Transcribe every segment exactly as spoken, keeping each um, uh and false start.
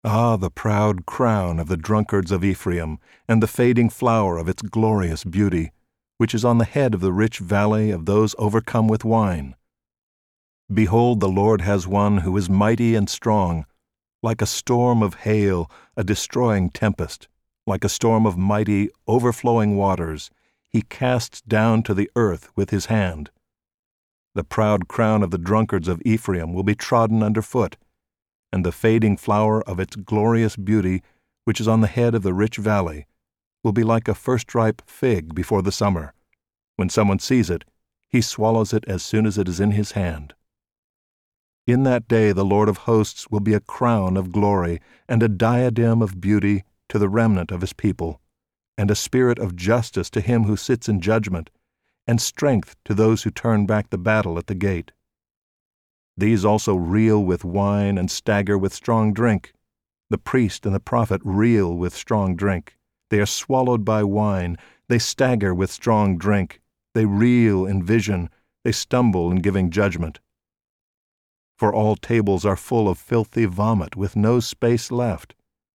Ah, the proud crown of the drunkards of Ephraim, and the fading flower of its glorious beauty, which is on the head of the rich valley of those overcome with wine. Behold, the Lord has one who is mighty and strong, like a storm of hail, a destroying tempest, like a storm of mighty, overflowing waters, he casts down to the earth with his hand. The proud crown of the drunkards of Ephraim will be trodden under foot, and the fading flower of its glorious beauty, which is on the head of the rich valley, will be like a first-ripe fig before the summer. When someone sees it, he swallows it as soon as it is in his hand. In that day the Lord of hosts will be a crown of glory and a diadem of beauty to the remnant of his people, and a spirit of justice to him who sits in judgment, and strength to those who turn back the battle at the gate. These also reel with wine and stagger with strong drink. The priest and the prophet reel with strong drink. They are swallowed by wine. They stagger with strong drink. They reel in vision. They stumble in giving judgment. For all tables are full of filthy vomit, with no space left.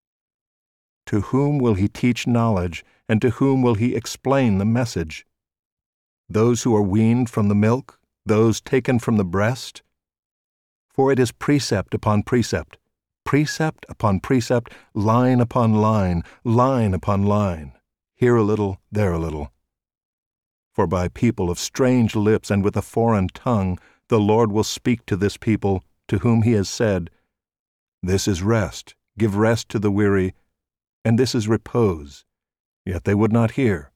To whom will he teach knowledge, and to whom will he explain the message? Those who are weaned from the milk, those taken from the breast? For it is precept upon precept, precept upon precept, line upon line, line upon line, here a little, there a little. For by people of strange lips and with a foreign tongue the Lord will speak to this people, to whom he has said, This is rest, give rest to the weary, and this is repose, yet they would not hear.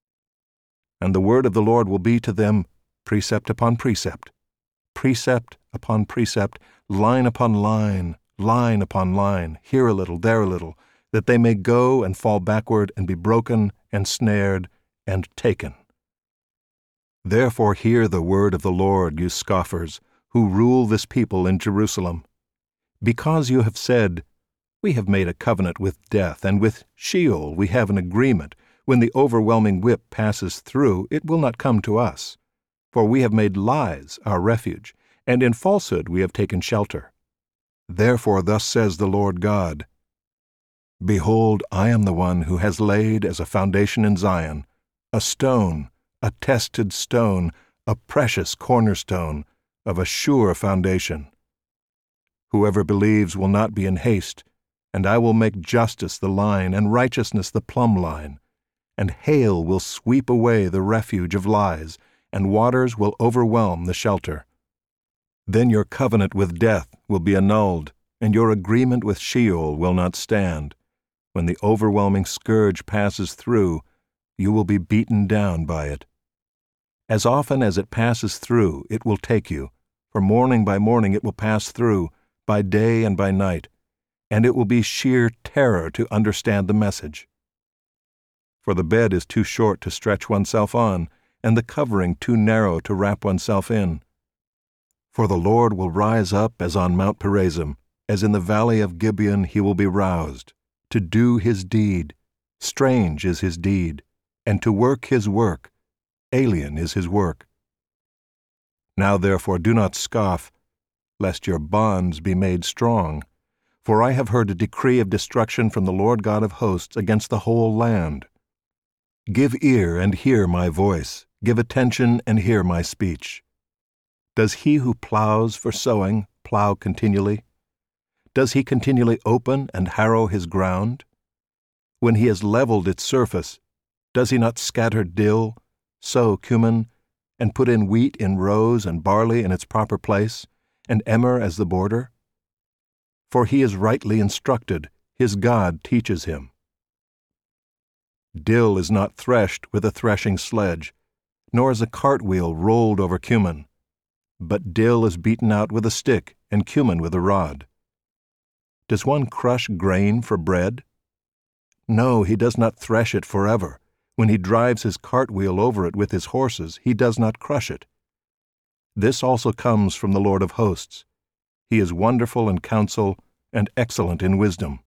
And the word of the Lord will be to them precept upon precept, precept upon precept, line upon line, line upon line, here a little, there a little, that they may go and fall backward and be broken and snared and taken. Therefore hear the word of the Lord, you scoffers, who rule this people in Jerusalem. Because you have said, We have made a covenant with death, and with Sheol we have an agreement. When the overwhelming whip passes through, it will not come to us. For we have made lies our refuge, and in falsehood we have taken shelter. Therefore thus says the Lord God, Behold, I am the one who has laid as a foundation in Zion, a stone, a tested stone, a precious cornerstone, of a sure foundation. Whoever believes will not be in haste, and I will make justice the line and righteousness the plumb line, and hail will sweep away the refuge of lies, and waters will overwhelm the shelter. Then your covenant with death will be annulled, and your agreement with Sheol will not stand. When the overwhelming scourge passes through, you will be beaten down by it. As often as it passes through, it will take you, for morning by morning it will pass through, by day and by night, and it will be sheer terror to understand the message. For the bed is too short to stretch oneself on, and the covering too narrow to wrap oneself in. For the Lord will rise up as on Mount Perazim, as in the valley of Gibeon he will be roused, to do his deed, strange is his deed, and to work his work, alien is his work. Now therefore do not scoff, lest your bonds be made strong. For I have heard a decree of destruction from the Lord God of hosts against the whole land. Give ear and hear my voice, give attention and hear my speech. Does he who plows for sowing plow continually? Does he continually open and harrow his ground? When he has leveled its surface, does he not scatter dill, sow cumin, and put in wheat in rows and barley in its proper place, and emmer as the border? For he is rightly instructed, his God teaches him. Dill is not threshed with a threshing sledge, nor is a cartwheel rolled over cumin, but dill is beaten out with a stick, and cumin with a rod. Does one crush grain for bread? No, he does not thresh it forever. When he drives his cartwheel over it with his horses, he does not crush it. This also comes from the Lord of hosts. He is wonderful in counsel and excellent in wisdom.